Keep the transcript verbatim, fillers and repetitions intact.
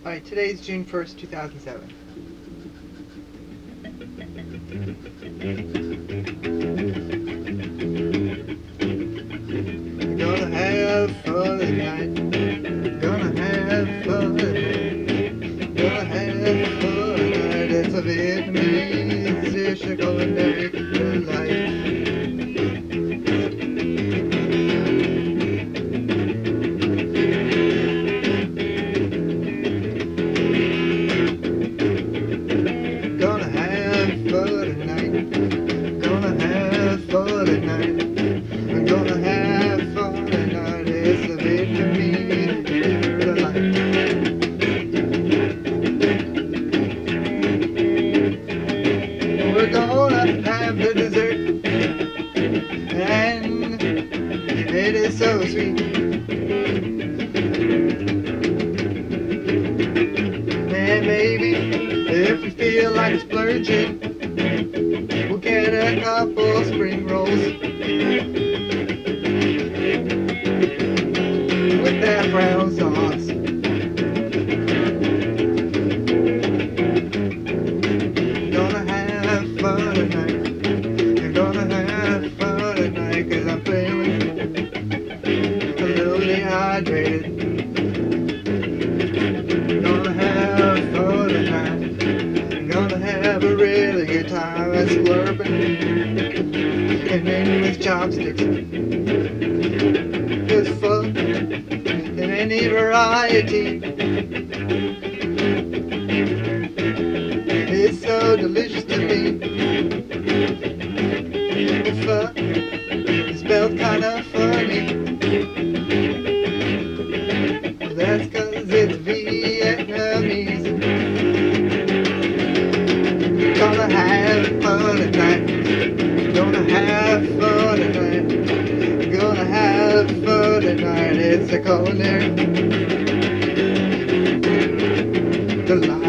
Alright, today's June first, two thousand seven. Gonna have fun tonight. Gonna have fun tonight. Gonna have fun tonight. It's a Vietnamese dish, a culinary delight. Gonna have fun tonight. Gonna have fun tonight. I'm gonna have fun tonight. It's a Vietnamese delight. We're gonna have the dessert, and it is so sweet. And maybe if we feel like splurging, we'll get a couple spring rolls with that brown sauce. Gonna have fun tonight. You're gonna have fun tonight, 'cause I'm feeling a little dehydrated. Gonna have fun tonight. I'm gonna have a really good time at slurping and then with chopsticks. There's fun in any variety. It's so delicious to me. The fun is spelled kinda funny. That's 'cause it's Vietnamese. Gonna have fun tonight. Gonna have fun tonight. Gonna have fun tonight. It's a culinary delight.